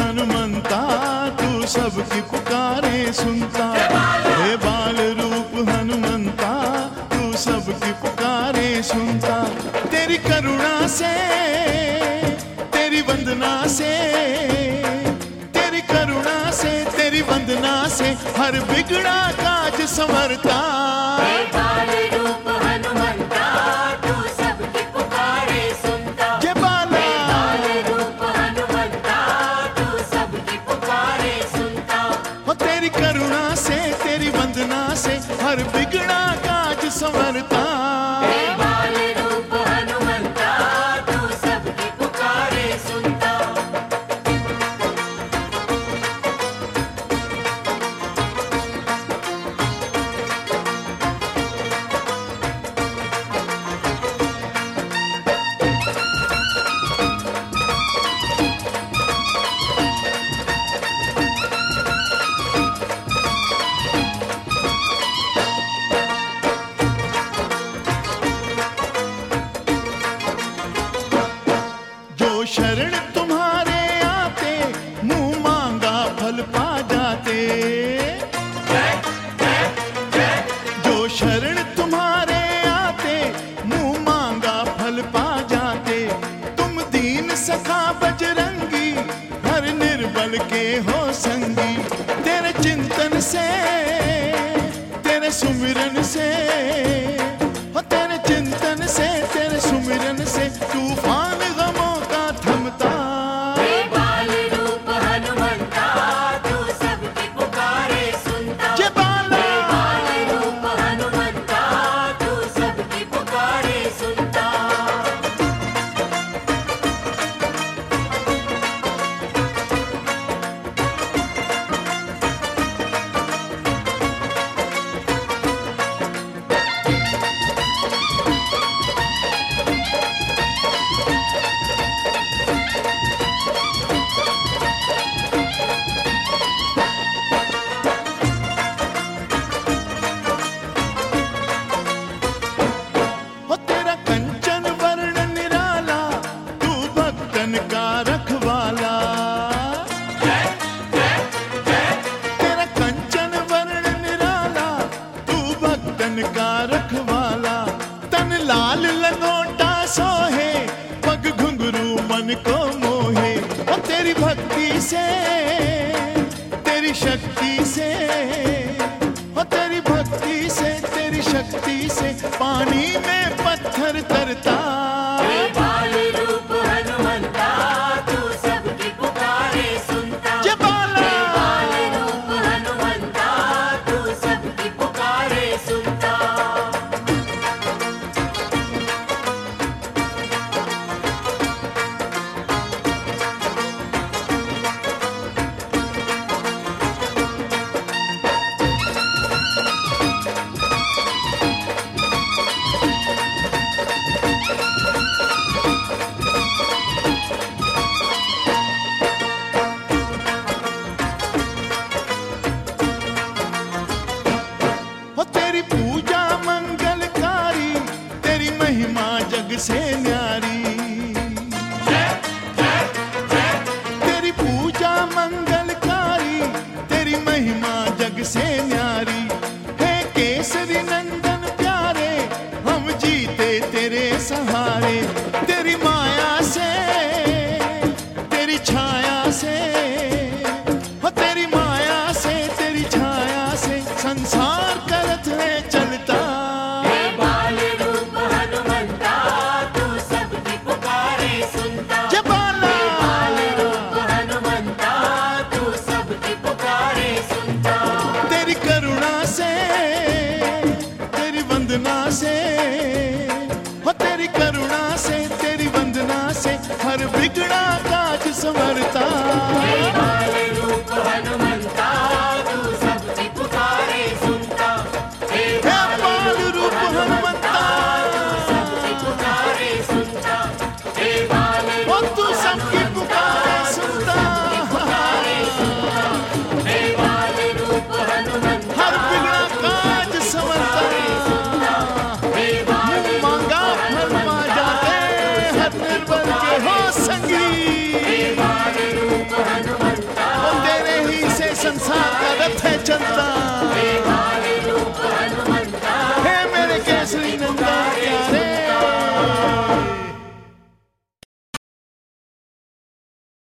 हनुमंता, तू सबकी पुकारे सुनता। हे बाल रूप हनुमंता, तू सबकी पुकारे सुनता। तेरी करुणा से, तेरी वंदना से, तेरी करुणा से, तेरी वंदना से हर बिगड़ा काज संवरता। हे बाल रूप हनुमंता, तू सबकी पुकारे सुनता। जय बाला। हे बाल रूप हनुमंता, तू सबकी पुकारे सुनता। हो तेरी करुणा से, तेरी वंदना से हर बिगड़ा काज संवरता। हे बाल रूप हनुमंता, तू सबकी पुकारे सुनता। जो शरण तुम्हारे आते, मुंह मांगा फल पा जाते। जो शरण तुम्हारे आते, मुंह मांगा फल पा जाते। तुम दीन सखा बजरंगी, हर निर्बल के हो संगी। तेरे चिंतन से, तेरे सुमिरन से, हो तेरे चिंतन से, तेरे सुमिरन से तूफान गमों का थमता। हे बाल रूप हनुमंता, तू सबकी पुकारे सुनता। जय बाला। हे बाल रूप हनुमंता, तू सबकी पुकारे सुनता। हो तेरा कंचन वर्ण निराला, तू भक्तन का रखवाला। तेरा कंचन वर्ण निराला, तू भक्तन का रखवाला। तन लाल लंगोटा सोहे, पग घुंघरू मन को मोहे। हो तेरी भक्ति से, तेरी शक्ति से, हो तेरी भक्ति से, तेरी शक्ति से पानी में पत्थर तरता। हे बाल रूप हनुमंता, तू सबकी पुकारे सुनता। जय बाला। हे बाल रूप हनुमंता, तू सबकी पुकारे सुनता। रथ है चलता।